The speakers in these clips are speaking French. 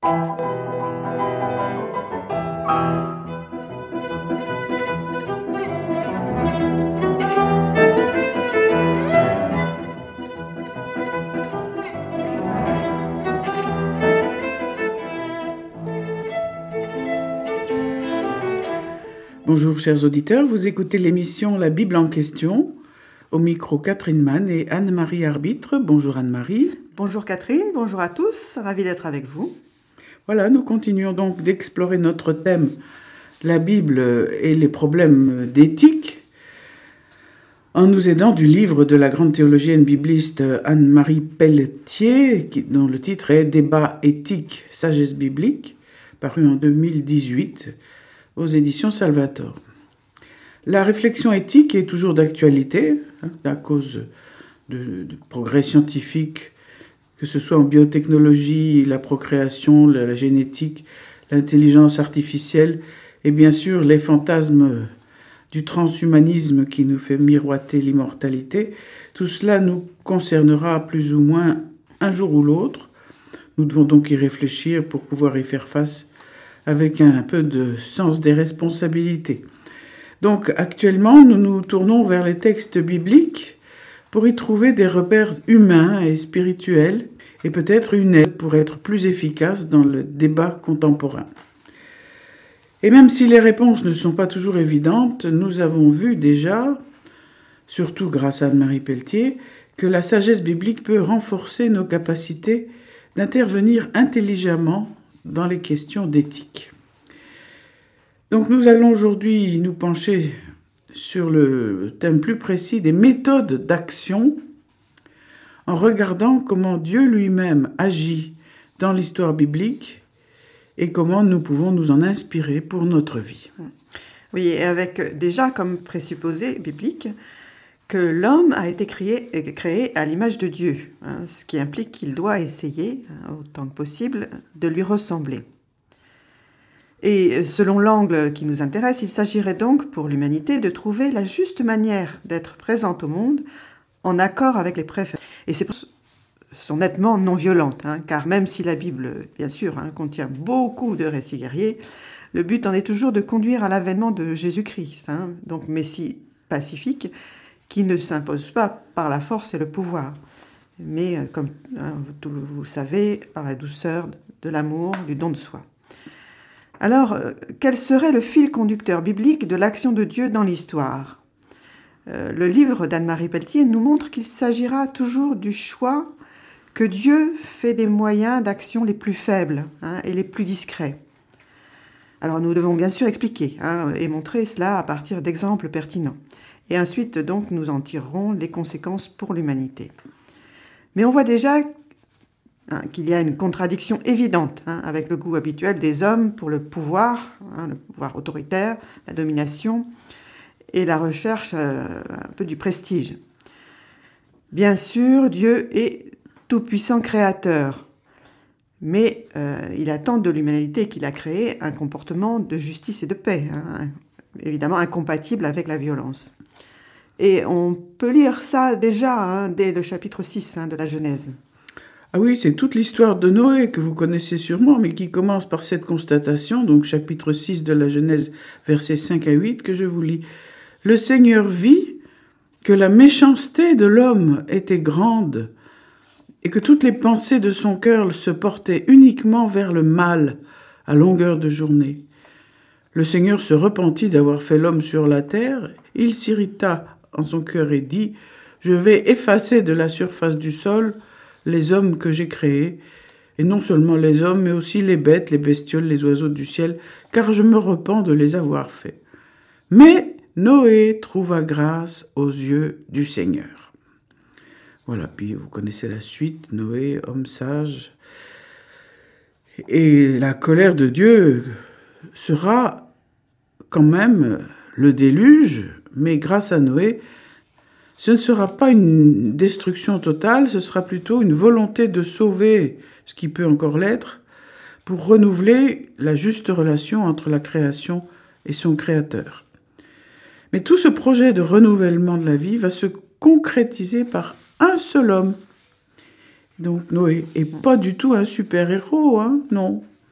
Bonjour chers auditeurs, vous écoutez l'émission La Bible en question. Au micro Catherine Mann et Anne-Marie Arbitre. Bonjour Anne-Marie. Bonjour Catherine, bonjour à tous, ravie d'être avec vous. Voilà, nous continuons donc d'explorer notre thème, la Bible et les problèmes d'éthique, en nous aidant du livre de la grande théologienne bibliste Anne-Marie Pelletier, dont le titre est « Débat éthique, sagesse biblique », paru en 2018 aux éditions Salvator. La réflexion éthique est toujours d'actualité, à cause de progrès scientifiques, que ce soit en biotechnologie, la procréation, la génétique, l'intelligence artificielle, et bien sûr les fantasmes du transhumanisme qui nous fait miroiter l'immortalité. Tout cela nous concernera plus ou moins un jour ou l'autre. Nous devons donc y réfléchir pour pouvoir y faire face avec un peu de sens des responsabilités. Donc actuellement, nous nous tournons vers les textes bibliques pour y trouver des repères humains et spirituels et peut-être une aide pour être plus efficace dans le débat contemporain. Et même si les réponses ne sont pas toujours évidentes, nous avons vu déjà, surtout grâce à Anne-Marie Pelletier, que la sagesse biblique peut renforcer nos capacités d'intervenir intelligemment dans les questions d'éthique. Donc nous allons aujourd'hui nous pencher sur le thème plus précis des méthodes d'action en regardant comment Dieu lui-même agit dans l'histoire biblique et comment nous pouvons nous en inspirer pour notre vie. Oui, et avec déjà comme présupposé biblique que l'homme a été créé à l'image de Dieu, ce qui implique qu'il doit essayer, autant que possible, de lui ressembler. Et selon l'angle qui nous intéresse, il s'agirait donc pour l'humanité de trouver la juste manière d'être présente au monde en accord avec les préférences. Et ces préférences sont nettement non violentes, car même si la Bible, bien sûr, contient beaucoup de récits guerriers, le but en est toujours de conduire à l'avènement de Jésus-Christ, donc Messie pacifique, qui ne s'impose pas par la force et le pouvoir, mais, comme vous le savez, par la douceur de l'amour, du don de soi. Alors, quel serait le fil conducteur biblique de l'action de Dieu dans l'histoire ? Le livre d'Anne-Marie Pelletier nous montre qu'il s'agira toujours du choix que Dieu fait des moyens d'action les plus faibles et les plus discrets. Alors, nous devons bien sûr expliquer et montrer cela à partir d'exemples pertinents. Et ensuite, donc, nous en tirerons les conséquences pour l'humanité. Mais on voit déjà qu'il y a une contradiction évidente avec le goût habituel des hommes pour le pouvoir autoritaire, la domination et la recherche un peu du prestige. Bien sûr, Dieu est tout-puissant créateur, mais il attend de l'humanité qu'il a créée un comportement de justice et de paix, évidemment incompatible avec la violence. Et on peut lire ça déjà dès le chapitre 6 de la Genèse. Ah oui, c'est toute l'histoire de Noé que vous connaissez sûrement, mais qui commence par cette constatation, donc chapitre 6 de la Genèse, versets 5 à 8, que je vous lis. « Le Seigneur vit que la méchanceté de l'homme était grande et que toutes les pensées de son cœur se portaient uniquement vers le mal à longueur de journée. Le Seigneur se repentit d'avoir fait l'homme sur la terre, il s'irrita en son cœur et dit « Je vais effacer de la surface du sol les hommes que j'ai créés, et non seulement les hommes, mais aussi les bêtes, les bestioles, les oiseaux du ciel, car je me repens de les avoir faits. » Mais Noé trouva grâce aux yeux du Seigneur. Voilà, puis vous connaissez la suite, Noé, homme sage. Et la colère de Dieu sera quand même le déluge, mais grâce à Noé, ce ne sera pas une destruction totale, ce sera plutôt une volonté de sauver ce qui peut encore l'être, pour renouveler la juste relation entre la création et son créateur. Mais tout ce projet de renouvellement de la vie va se concrétiser par un seul homme. Donc Noé n'est pas du tout un super-héros, non.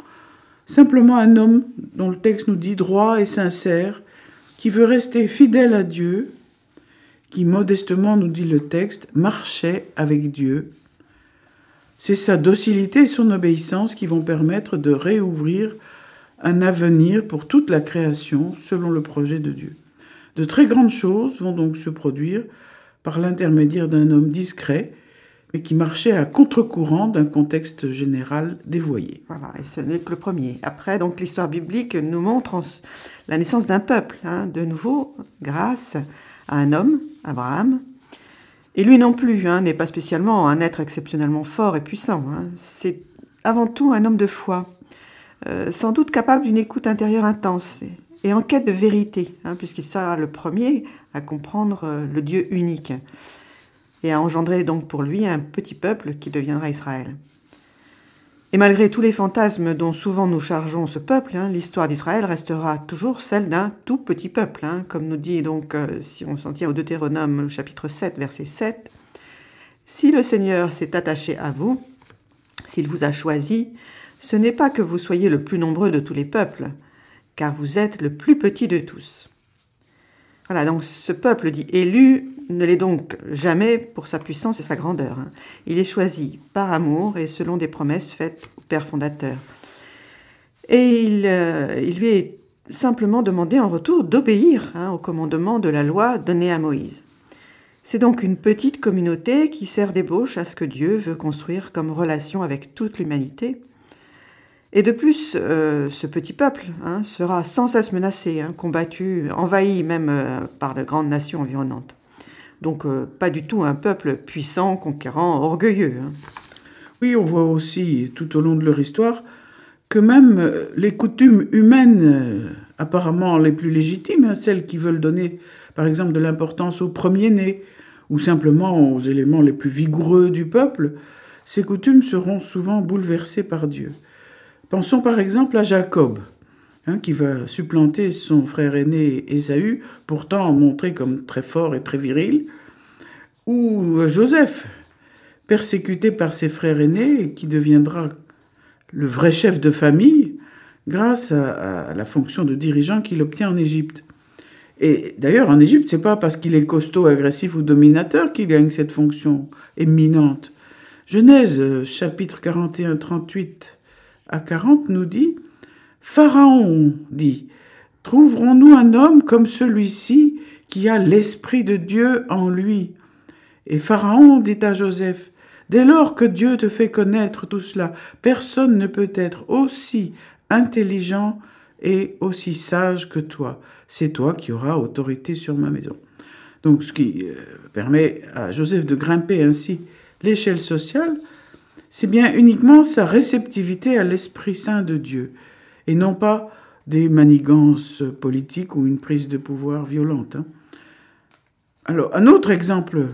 simplement un homme dont le texte nous dit droit et sincère, qui veut rester fidèle à Dieu, qui modestement, nous dit le texte, marchait avec Dieu. C'est sa docilité et son obéissance qui vont permettre de réouvrir un avenir pour toute la création selon le projet de Dieu. De très grandes choses vont donc se produire par l'intermédiaire d'un homme discret, mais qui marchait à contre-courant d'un contexte général dévoyé. Voilà, et ce n'est que le premier. Après, donc, l'histoire biblique nous montre la naissance d'un peuple, de nouveau, grâce à un homme, Abraham. Et lui non plus n'est pas spécialement un être exceptionnellement fort et puissant. C'est avant tout un homme de foi, sans doute capable d'une écoute intérieure intense et en quête de vérité, puisqu'il sera le premier à comprendre le Dieu unique et à engendrer donc pour lui un petit peuple qui deviendra Israël. Et malgré tous les fantasmes dont souvent nous chargeons ce peuple, l'histoire d'Israël restera toujours celle d'un tout petit peuple, comme nous dit donc, si on s'en tient au Deutéronome chapitre 7, verset 7, « Si le Seigneur s'est attaché à vous, s'il vous a choisi, ce n'est pas que vous soyez le plus nombreux de tous les peuples, car vous êtes le plus petit de tous. » Voilà, donc ce peuple dit élu ne l'est donc jamais pour sa puissance et sa grandeur. Il est choisi par amour et selon des promesses faites au Père fondateur. Et il lui est simplement demandé en retour d'obéir au commandement de la loi donnée à Moïse. C'est donc une petite communauté qui sert d'ébauche à ce que Dieu veut construire comme relation avec toute l'humanité. Et de plus, ce petit peuple sera sans cesse menacé, combattu, envahi même par de grandes nations environnantes. Donc pas du tout un peuple puissant, conquérant, orgueilleux. Oui, on voit aussi tout au long de leur histoire que même les coutumes humaines, apparemment les plus légitimes, celles qui veulent donner par exemple de l'importance aux premiers-nés ou simplement aux éléments les plus vigoureux du peuple, ces coutumes seront souvent bouleversées par Dieu. Pensons par exemple à Jacob, qui va supplanter son frère aîné Ésaü, pourtant montré comme très fort et très viril, ou Joseph, persécuté par ses frères aînés, qui deviendra le vrai chef de famille grâce à la fonction de dirigeant qu'il obtient en Égypte. Et d'ailleurs, en Égypte, c'est pas parce qu'il est costaud, agressif ou dominateur qu'il gagne cette fonction éminente. Genèse, chapitre 41, 38 à 40, nous dit « Pharaon, dit, trouverons-nous un homme comme celui-ci qui a l'Esprit de Dieu en lui ?» Et Pharaon dit à Joseph, « Dès lors que Dieu te fait connaître tout cela, personne ne peut être aussi intelligent et aussi sage que toi. C'est toi qui auras autorité sur ma maison. » Donc, ce qui permet à Joseph de grimper ainsi l'échelle sociale, c'est bien uniquement sa réceptivité à l'Esprit Saint de Dieu, et non pas des manigances politiques ou une prise de pouvoir violente. Alors, un autre exemple,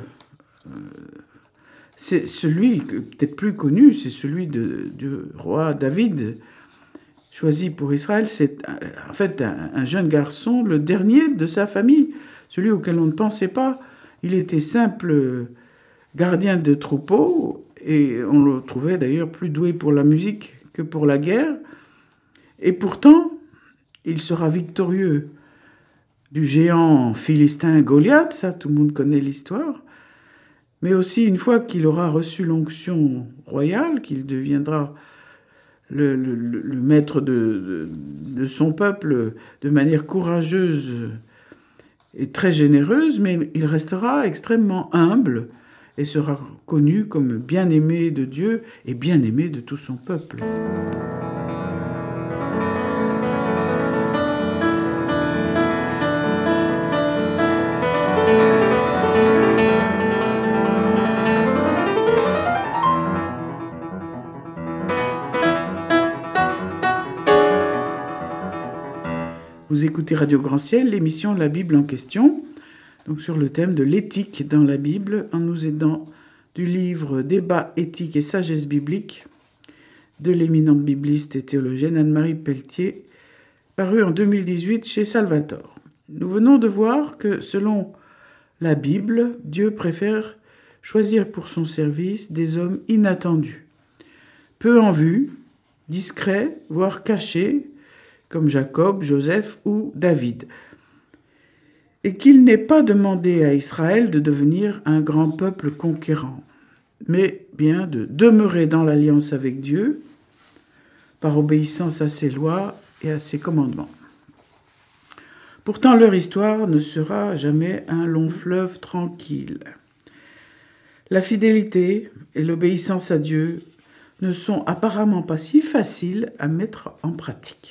c'est celui, peut-être plus connu, c'est celui du roi David, choisi pour Israël. C'est en fait un jeune garçon, le dernier de sa famille, celui auquel on ne pensait pas. Il était simple gardien de troupeau, et on le trouvait d'ailleurs plus doué pour la musique que pour la guerre. Et pourtant, il sera victorieux du géant philistin Goliath, ça tout le monde connaît l'histoire, mais aussi une fois qu'il aura reçu l'onction royale, qu'il deviendra le maître de son peuple de manière courageuse et très généreuse, mais il restera extrêmement humble et sera connu comme bien-aimé de Dieu et bien-aimé de tout son peuple. Vous écoutez Radio Grand Ciel, l'émission La Bible en question, donc sur le thème de l'éthique dans la Bible, en nous aidant du livre Débat, éthique et sagesse biblique de l'éminente bibliste et théologienne Anne-Marie Pelletier, paru en 2018 chez Salvator. Nous venons de voir que, selon la Bible, Dieu préfère choisir pour son service des hommes inattendus, peu en vue, discrets, voire cachés, comme Jacob, Joseph ou David. Et qu'il n'est pas demandé à Israël de devenir un grand peuple conquérant, mais bien de demeurer dans l'alliance avec Dieu, par obéissance à ses lois et à ses commandements. Pourtant, leur histoire ne sera jamais un long fleuve tranquille. La fidélité et l'obéissance à Dieu ne sont apparemment pas si faciles à mettre en pratique.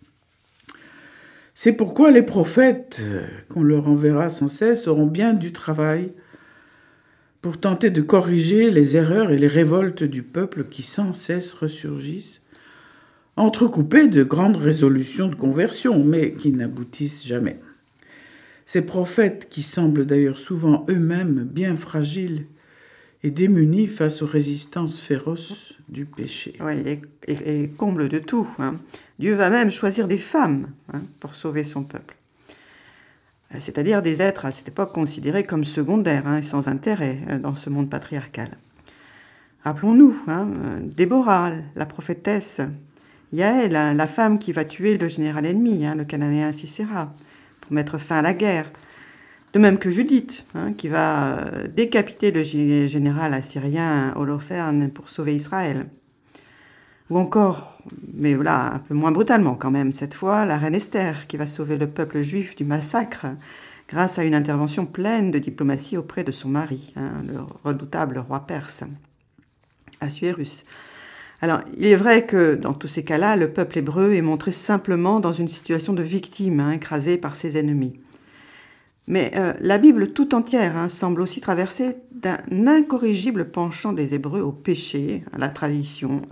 C'est pourquoi les prophètes, qu'on leur enverra sans cesse, auront bien du travail pour tenter de corriger les erreurs et les révoltes du peuple qui sans cesse ressurgissent, entrecoupées de grandes résolutions de conversion, mais qui n'aboutissent jamais. Ces prophètes, qui semblent d'ailleurs souvent eux-mêmes bien fragiles et démunis face aux résistances féroces du péché. Oui, et comble de tout, hein. Dieu va même choisir des femmes, hein, pour sauver son peuple. C'est-à-dire des êtres à cette époque considérés comme secondaires, hein, et sans intérêt dans ce monde patriarcal. Rappelons-nous, hein, Déborah, la prophétesse, Yaël, hein, la femme qui va tuer le général ennemi, hein, le Cananéen Sisera, pour mettre fin à la guerre. De même que Judith, hein, qui va décapiter le général assyrien Holoferne pour sauver Israël. Ou encore, mais là un peu moins brutalement quand même, cette fois, la reine Esther, qui va sauver le peuple juif du massacre grâce à une intervention pleine de diplomatie auprès de son mari, hein, le redoutable roi perse, Assuérus. Alors, il est vrai que dans tous ces cas-là, le peuple hébreu est montré simplement dans une situation de victime, hein, écrasé par ses ennemis. Mais la Bible tout entière, hein, semble aussi traversée d'un incorrigible penchant des Hébreux au péché, à la trahison,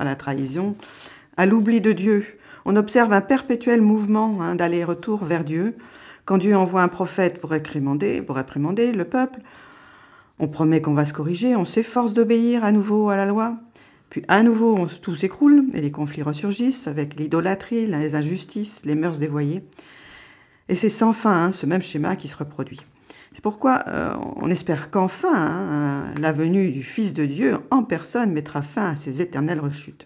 à l'oubli de Dieu. On observe un perpétuel mouvement, hein, d'aller-retour vers Dieu. Quand Dieu envoie un prophète pour réprimander le peuple, on promet qu'on va se corriger, on s'efforce d'obéir à nouveau à la loi. Puis à nouveau, tout s'écroule et les conflits ressurgissent avec l'idolâtrie, les injustices, les mœurs dévoyées. Et c'est sans fin, hein, ce même schéma qui se reproduit. C'est pourquoi on espère qu'enfin, hein, la venue du Fils de Dieu en personne mettra fin à ces éternelles rechutes.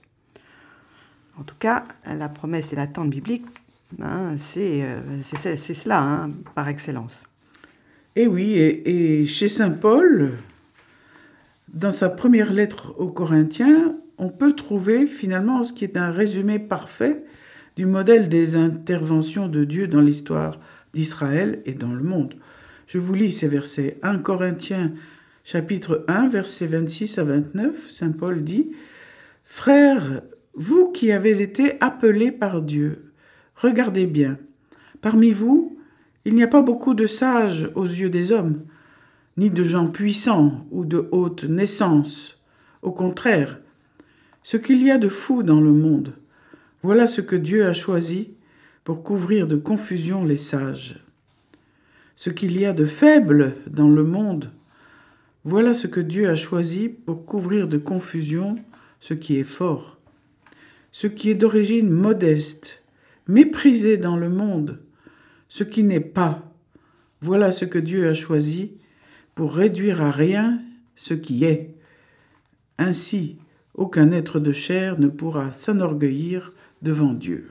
En tout cas, la promesse et l'attente biblique, hein, c'est cela, hein, par excellence. Et oui, et chez saint Paul, dans sa première lettre aux Corinthiens, on peut trouver finalement ce qui est un résumé parfait du modèle des interventions de Dieu dans l'histoire d'Israël et dans le monde. Je vous lis ces versets. 1 Corinthiens, chapitre 1, versets 26 à 29, saint Paul dit « Frères, vous qui avez été appelés par Dieu, regardez bien. Parmi vous, il n'y a pas beaucoup de sages aux yeux des hommes, ni de gens puissants ou de haute naissance. Au contraire, ce qu'il y a de fou dans le monde, voilà ce que Dieu a choisi pour couvrir de confusion les sages. Ce qu'il y a de faible dans le monde, voilà ce que Dieu a choisi pour couvrir de confusion ce qui est fort. Ce qui est d'origine modeste, méprisé dans le monde, ce qui n'est pas, voilà ce que Dieu a choisi pour réduire à rien ce qui est. Ainsi, aucun être de chair ne pourra s'enorgueillir devant Dieu.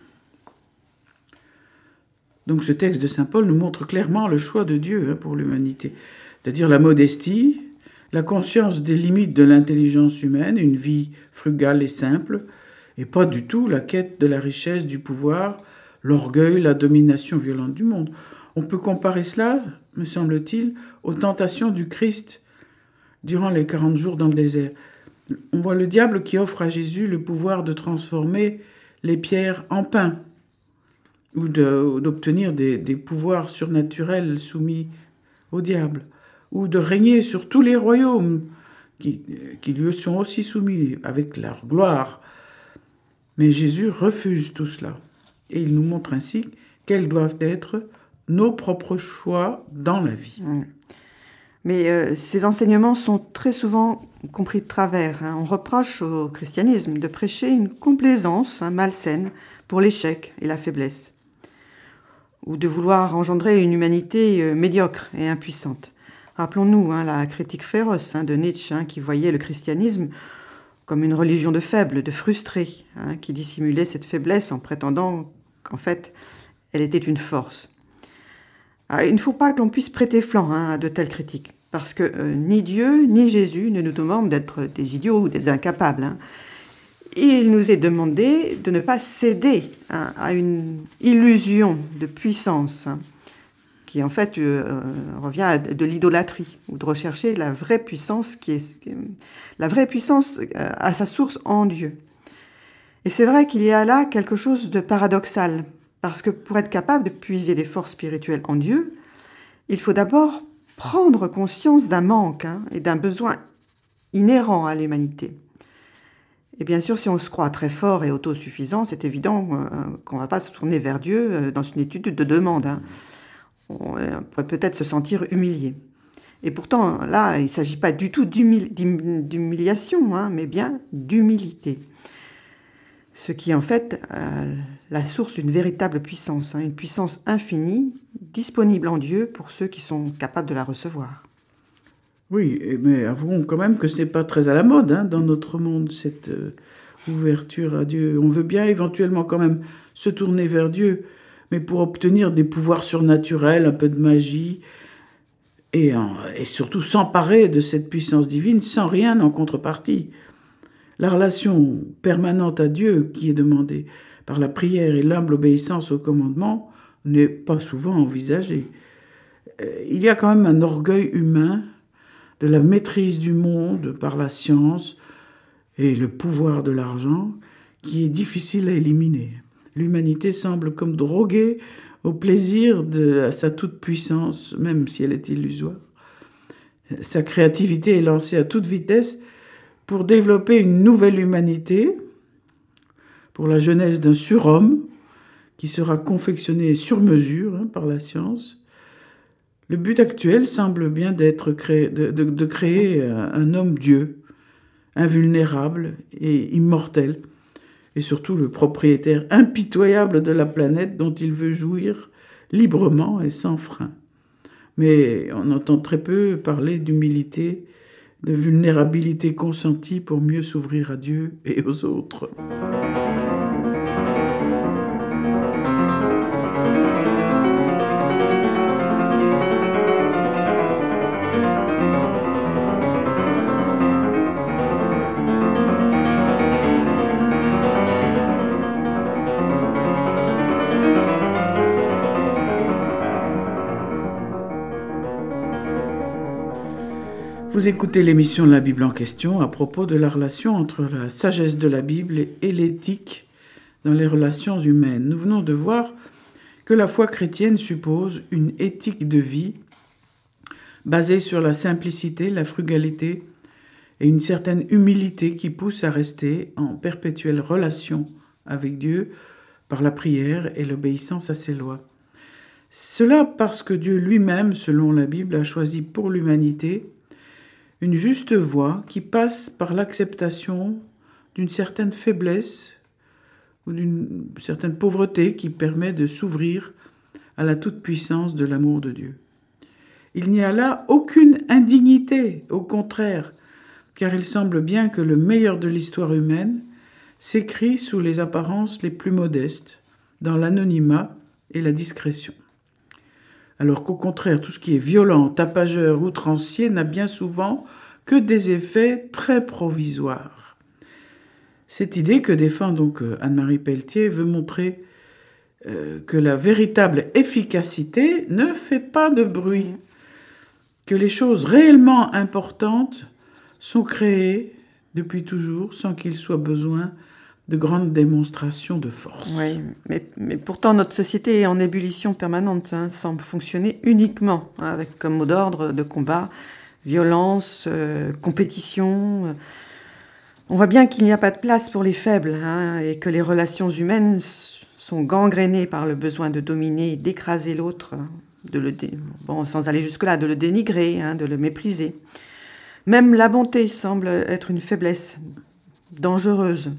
Donc ce texte de saint Paul nous montre clairement le choix de Dieu pour l'humanité, c'est-à-dire la modestie, la conscience des limites de l'intelligence humaine, une vie frugale et simple, et pas du tout la quête de la richesse, du pouvoir, l'orgueil, la domination violente du monde. On peut comparer cela, me semble-t-il, aux tentations du Christ durant les 40 jours dans le désert. On voit le diable qui offre à Jésus le pouvoir de transformer les pierres en pain, ou d'obtenir des pouvoirs surnaturels soumis au diable, ou de régner sur tous les royaumes qui lui sont aussi soumis avec leur gloire. Mais Jésus refuse tout cela, et il nous montre ainsi quels doivent être nos propres choix dans la vie. Mais ces enseignements sont très souvent compris de travers, hein. On reproche au christianisme de prêcher une complaisance, hein, malsaine pour l'échec et la faiblesse, ou de vouloir engendrer une humanité médiocre et impuissante. Rappelons-nous, hein, la critique féroce, hein, de Nietzsche, hein, qui voyait le christianisme comme une religion de faibles, de frustrés, qui dissimulait cette faiblesse en prétendant qu'en fait, elle était une force. Il ne faut pas que l'on puisse prêter flanc à de telles critiques, parce que ni Dieu ni Jésus ne nous demandent d'être des idiots ou des incapables. Il nous est demandé de ne pas céder à une illusion de puissance qui en fait revient à de l'idolâtrie, ou de rechercher la vraie puissance à sa source en Dieu. Et c'est vrai qu'il y a là quelque chose de paradoxal, parce que pour être capable de puiser des forces spirituelles en Dieu, il faut d'abord prendre conscience d'un manque et d'un besoin inhérent à l'humanité. Et bien sûr, si on se croit très fort et autosuffisant, c'est évident qu'on ne va pas se tourner vers Dieu dans une étude de demande. On pourrait peut-être se sentir humilié. Et pourtant, là, il ne s'agit pas du tout d'humiliation, mais bien d'humilité. Ce qui est en fait la source d'une véritable puissance, une puissance infinie, disponible en Dieu pour ceux qui sont capables de la recevoir. Oui, mais avouons quand même que ce n'est pas très à la mode dans notre monde, cette ouverture à Dieu. On veut bien éventuellement quand même se tourner vers Dieu, mais pour obtenir des pouvoirs surnaturels, un peu de magie, et surtout s'emparer de cette puissance divine sans rien en contrepartie. La relation permanente à Dieu qui est demandée par la prière et l'humble obéissance au commandement n'est pas souvent envisagée. Il y a quand même un orgueil humain de la maîtrise du monde par la science et le pouvoir de l'argent qui est difficile à éliminer. L'humanité semble comme droguée au plaisir de sa toute-puissance, même si elle est illusoire. Sa créativité est lancée à toute vitesse pour développer une nouvelle humanité, pour la jeunesse d'un surhomme qui sera confectionné sur mesure par la science. Le but actuel semble bien d'être de créer un homme-dieu, invulnérable et immortel, et surtout le propriétaire impitoyable de la planète dont il veut jouir librement et sans frein. Mais on entend très peu parler d'humilité, de vulnérabilité consentie pour mieux s'ouvrir à Dieu et aux autres. Vous écoutez l'émission La Bible en question à propos de la relation entre la sagesse de la Bible et l'éthique dans les relations humaines. Nous venons de voir que la foi chrétienne suppose une éthique de vie basée sur la simplicité, la frugalité et une certaine humilité qui pousse à rester en perpétuelle relation avec Dieu par la prière et l'obéissance à ses lois. Cela parce que Dieu lui-même, selon la Bible, a choisi pour l'humanité une juste voie qui passe par l'acceptation d'une certaine faiblesse ou d'une certaine pauvreté qui permet de s'ouvrir à la toute-puissance de l'amour de Dieu. Il n'y a là aucune indignité, au contraire, car il semble bien que le meilleur de l'histoire humaine s'écrit sous les apparences les plus modestes, dans l'anonymat et la discrétion. Alors qu'au contraire, tout ce qui est violent, tapageur, outrancier n'a bien souvent que des effets très provisoires. Cette idée que défend donc Anne-Marie Pelletier veut montrer que la véritable efficacité ne fait pas de bruit, que les choses réellement importantes sont créées depuis toujours sans qu'il soit besoin de grandes démonstrations de force. Oui, mais pourtant notre société est en ébullition permanente, semble fonctionner uniquement avec comme mot d'ordre de combat, violence, compétition. On voit bien qu'il n'y a pas de place pour les faibles et que les relations humaines sont gangrénées par le besoin de dominer, d'écraser l'autre, sans aller jusque-là, de le dénigrer, de le mépriser. Même la bonté semble être une faiblesse dangereuse.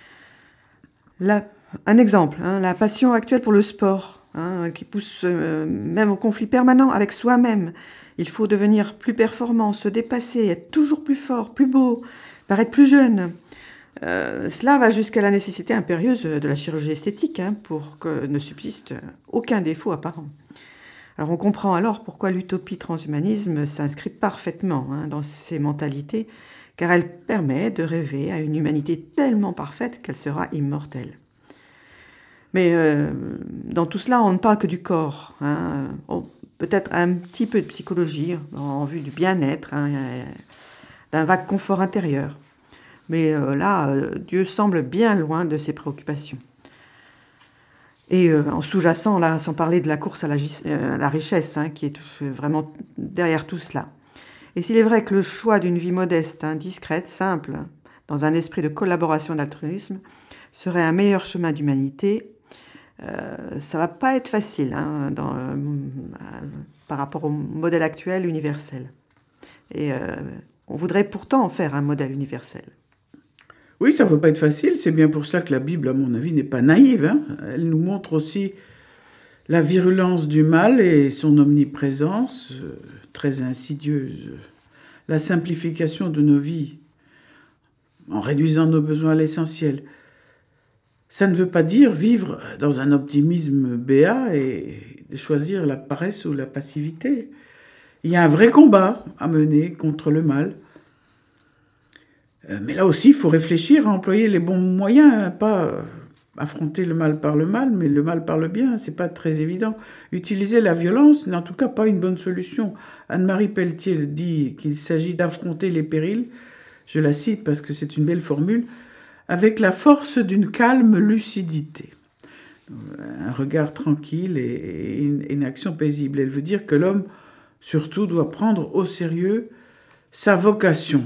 Un exemple, la passion actuelle pour le sport, qui pousse même au conflit permanent avec soi-même. Il faut devenir plus performant, se dépasser, être toujours plus fort, plus beau, paraître plus jeune. Cela va jusqu'à la nécessité impérieuse de la chirurgie esthétique pour que ne subsiste aucun défaut apparent. Alors on comprend alors pourquoi l'utopie transhumanisme s'inscrit parfaitement dans ces mentalités, car elle permet de rêver à une humanité tellement parfaite qu'elle sera immortelle. Mais dans tout cela, on ne parle que du corps. Peut-être un petit peu de psychologie en vue du bien-être, d'un vague confort intérieur. Mais là, Dieu semble bien loin de ses préoccupations. Et en sous-jacent, là, sans parler de la course à la richesse, qui est vraiment derrière tout cela. Et s'il est vrai que le choix d'une vie modeste, discrète, simple, dans un esprit de collaboration et d'altruisme, serait un meilleur chemin d'humanité, ça ne va pas être facile par rapport au modèle actuel universel. Et on voudrait pourtant en faire un modèle universel. Oui, ça ne va pas être facile. C'est bien pour ça que la Bible, à mon avis, n'est pas naïve. Elle nous montre aussi la virulence du mal et son omniprésence, très insidieuse. La simplification de nos vies, en réduisant nos besoins à l'essentiel. Ça ne veut pas dire vivre dans un optimisme béat et choisir la paresse ou la passivité. Il y a un vrai combat à mener contre le mal. Mais là aussi, il faut réfléchir à employer les bons moyens, pas affronter le mal par le mal, mais le mal par le bien, c'est pas très évident. Utiliser la violence n'est en tout cas pas une bonne solution. Anne-Marie Pelletier dit qu'il s'agit d'affronter les périls, je la cite parce que c'est une belle formule, avec la force d'une calme lucidité. Un regard tranquille et une action paisible. Elle veut dire que l'homme, surtout, doit prendre au sérieux sa vocation.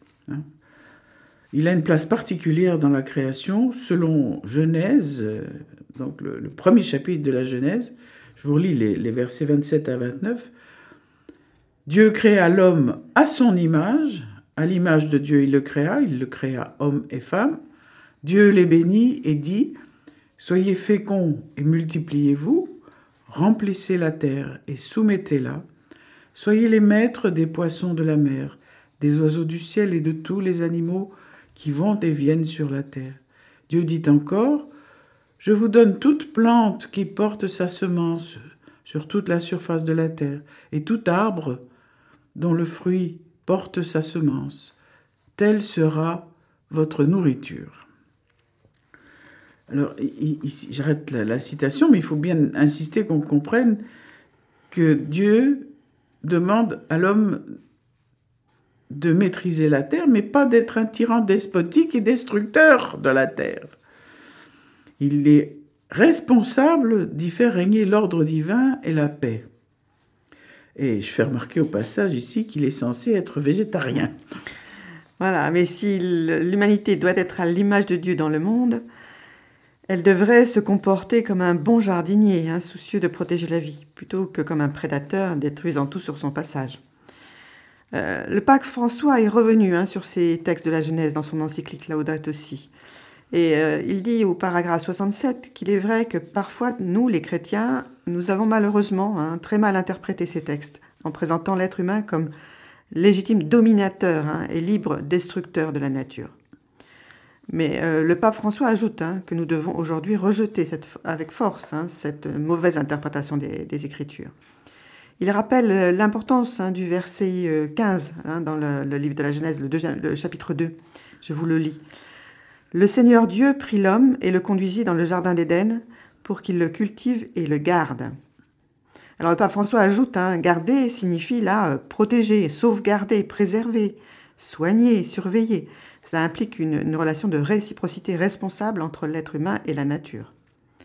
Il a une place particulière dans la création, selon Genèse, donc le premier chapitre de la Genèse. Je vous relis les versets 27 à 29. Dieu créa l'homme à son image, à l'image de Dieu il le créa homme et femme. Dieu les bénit et dit, « Soyez féconds et multipliez-vous, remplissez la terre et soumettez-la, soyez les maîtres des poissons de la mer, des oiseaux du ciel et de tous les animaux qui vont et viennent sur la terre. » Dieu dit encore, « Je vous donne toute plante qui porte sa semence sur toute la surface de la terre, et tout arbre dont le fruit porte sa semence. Telle sera votre nourriture. » Alors, ici, j'arrête la citation, mais il faut bien insister qu'on comprenne que Dieu demande à l'homme de maîtriser la terre, mais pas d'être un tyran despotique et destructeur de la terre. Il est responsable d'y faire régner l'ordre divin et la paix. Et je fais remarquer au passage ici qu'il est censé être végétarien. Voilà, mais si l'humanité doit être à l'image de Dieu dans le monde, elle devrait se comporter comme un bon jardinier, soucieux de protéger la vie, plutôt que comme un prédateur détruisant tout sur son passage. Le pape François est revenu sur ces textes de la Genèse dans son encyclique Laudato Si. Et il dit au paragraphe 67 qu'il est vrai que parfois, nous, les chrétiens, nous avons malheureusement très mal interprété ces textes, en présentant l'être humain comme légitime dominateur et libre destructeur de la nature. Mais le pape François ajoute que nous devons aujourd'hui rejeter avec force cette mauvaise interprétation des Écritures. Il rappelle l'importance du verset 15 dans le livre de la Genèse, le chapitre 2. Je vous le lis. « Le Seigneur Dieu prit l'homme et le conduisit dans le jardin d'Éden pour qu'il le cultive et le garde. » Alors le pape François ajoute, garder signifie là protéger, sauvegarder, préserver, soigner, surveiller. Cela implique une relation de réciprocité responsable entre l'être humain et la nature.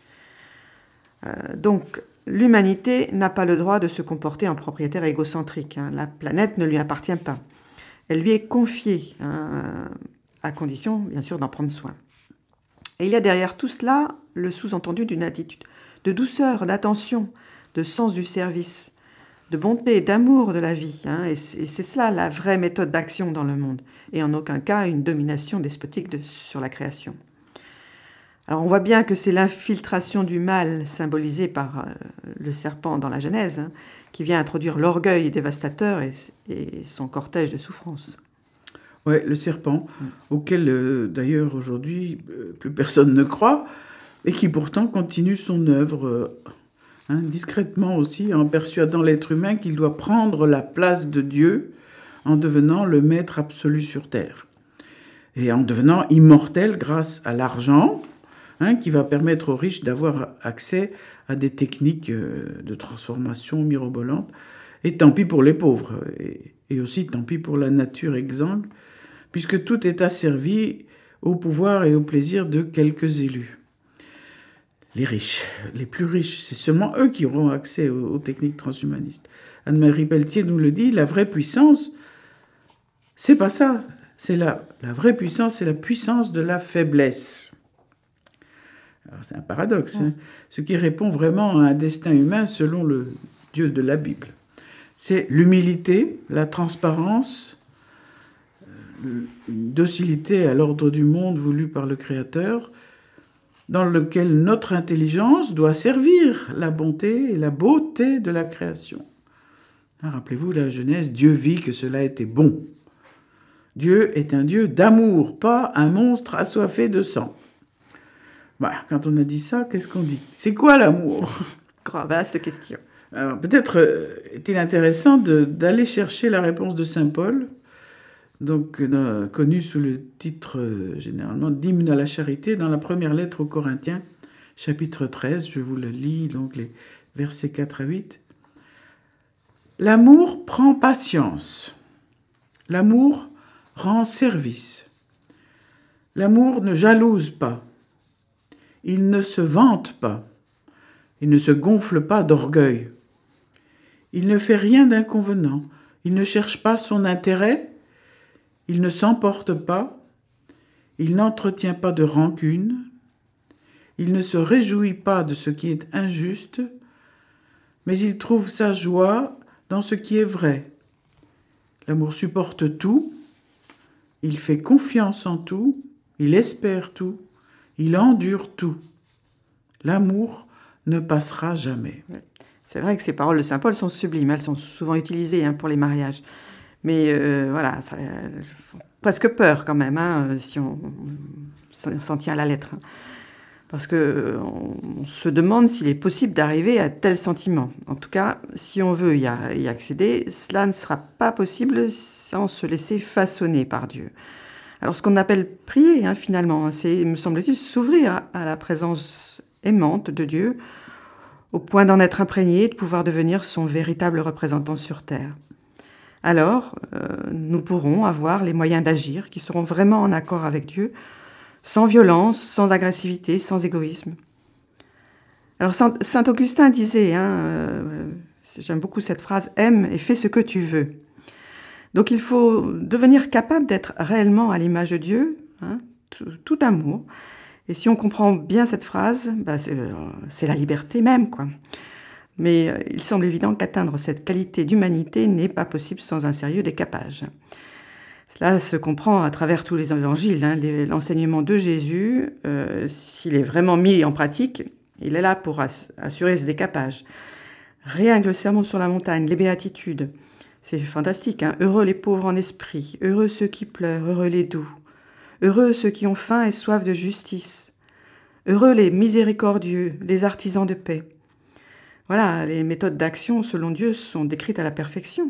Donc, l'humanité n'a pas le droit de se comporter en propriétaire égocentrique. La planète ne lui appartient pas. Elle lui est confiée, à condition, bien sûr, d'en prendre soin. Et il y a derrière tout cela le sous-entendu d'une attitude de douceur, d'attention, de sens du service, de bonté, d'amour de la vie. Et c'est cela la vraie méthode d'action dans le monde, et en aucun cas une domination despotique sur la création. Alors on voit bien que c'est l'infiltration du mal symbolisée par le serpent dans la Genèse qui vient introduire l'orgueil dévastateur et son cortège de souffrances. Ouais, le serpent, auquel d'ailleurs aujourd'hui plus personne ne croit, et qui pourtant continue son œuvre discrètement aussi, en persuadant l'être humain qu'il doit prendre la place de Dieu en devenant le maître absolu sur terre. Et en devenant immortel grâce à l'argent, qui va permettre aux riches d'avoir accès à des techniques de transformation mirobolantes. Et tant pis pour les pauvres, et aussi tant pis pour la nature exsangue, puisque tout est asservi au pouvoir et au plaisir de quelques élus. Les riches, les plus riches, c'est seulement eux qui auront accès aux techniques transhumanistes. Anne-Marie Pelletier nous le dit, la vraie puissance, c'est pas ça. C'est la vraie puissance, c'est la puissance de la faiblesse. Alors c'est un paradoxe, ce qui répond vraiment à un destin humain selon le Dieu de la Bible. C'est l'humilité, la transparence, une docilité à l'ordre du monde voulu par le Créateur, dans lequel notre intelligence doit servir la bonté et la beauté de la création. Rappelez-vous la Genèse, Dieu vit que cela était bon. Dieu est un Dieu d'amour, pas un monstre assoiffé de sang. Quand on a dit ça, qu'est-ce qu'on dit? C'est quoi l'amour? Vaste question. Alors, peut-être est-il intéressant d'aller chercher la réponse de saint Paul, donc connu sous le titre généralement d'hymne à la charité, dans la première lettre aux Corinthiens, chapitre 13, je vous le lis, donc les versets 4 à 8. L'amour prend patience, l'amour rend service, l'amour ne jalouse pas, il ne se vante pas, il ne se gonfle pas d'orgueil, il ne fait rien d'inconvenant, il ne cherche pas son intérêt, il ne s'emporte pas, il n'entretient pas de rancune, il ne se réjouit pas de ce qui est injuste, mais il trouve sa joie dans ce qui est vrai. L'amour supporte tout, il fait confiance en tout, il espère tout, il endure tout. L'amour ne passera jamais. C'est vrai que ces paroles de saint Paul sont sublimes, elles sont souvent utilisées pour les mariages. Mais ça fait presque peur quand même, si on s'en tient à la lettre. Parce qu'on se demande s'il est possible d'arriver à tel sentiment. En tout cas, si on veut y accéder, cela ne sera pas possible sans se laisser façonner par Dieu. Alors ce qu'on appelle prier, finalement, c'est, me semble-t-il, s'ouvrir à la présence aimante de Dieu, au point d'en être imprégné, de pouvoir devenir son véritable représentant sur terre. Alors, nous pourrons avoir les moyens d'agir qui seront vraiment en accord avec Dieu, sans violence, sans agressivité, sans égoïsme. Alors, saint Augustin disait, j'aime beaucoup cette phrase, « Aime et fais ce que tu veux ». Donc, il faut devenir capable d'être réellement à l'image de Dieu, tout amour. Et si on comprend bien cette phrase, c'est la liberté même, quoi. Mais il semble évident qu'atteindre cette qualité d'humanité n'est pas possible sans un sérieux décapage. Cela se comprend à travers tous les évangiles. L'enseignement de Jésus, s'il est vraiment mis en pratique, il est là pour assurer ce décapage. Rien que le sermon sur la montagne, les béatitudes, c'est fantastique. Heureux les pauvres en esprit, heureux ceux qui pleurent, heureux les doux, heureux ceux qui ont faim et soif de justice, heureux les miséricordieux, les artisans de paix. Voilà, les méthodes d'action selon Dieu sont décrites à la perfection.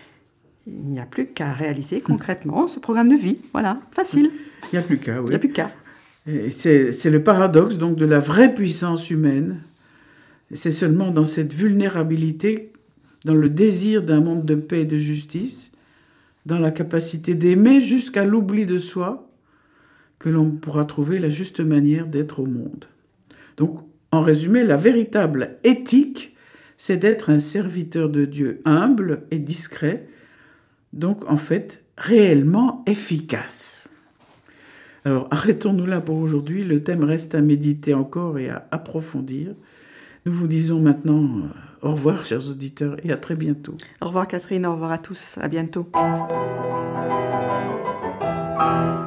Il n'y a plus qu'à réaliser concrètement ce programme de vie. Voilà, facile. Il n'y a plus qu'à, oui. Il n'y a plus qu'à. Et c'est le paradoxe donc de la vraie puissance humaine. C'est seulement dans cette vulnérabilité, dans le désir d'un monde de paix et de justice, dans la capacité d'aimer jusqu'à l'oubli de soi, que l'on pourra trouver la juste manière d'être au monde. Donc, en résumé, la véritable éthique, c'est d'être un serviteur de Dieu humble et discret, donc en fait réellement efficace. Alors arrêtons-nous là pour aujourd'hui, le thème reste à méditer encore et à approfondir. Nous vous disons maintenant au revoir chers auditeurs et à très bientôt. Au revoir Catherine, au revoir à tous, à bientôt.